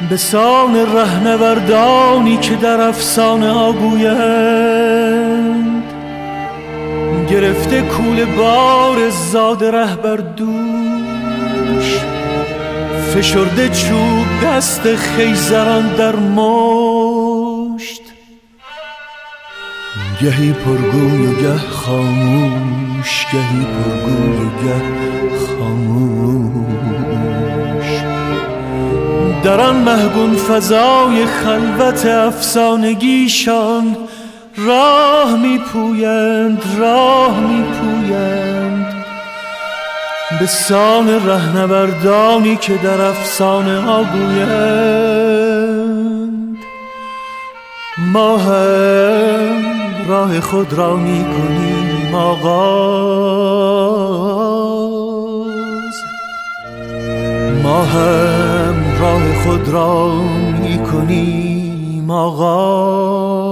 به سان رهنوردانی که در افسانه ها گویند، گرفته کوله بار زاد ره بر دوش، فشرده چوب دست خیزران در مشت، گهی پرگوی و گه خاموش، گهی پرگوی و گه خاموش. در آن محگون فضای خلوت افسانگیشان راه میپویند، راه میپویند به سان رهنوردانی که در افسانه ها گویند. ما هم راه خود را میکنیم آغاز، ما هم راه خود را میکنیم آغاز.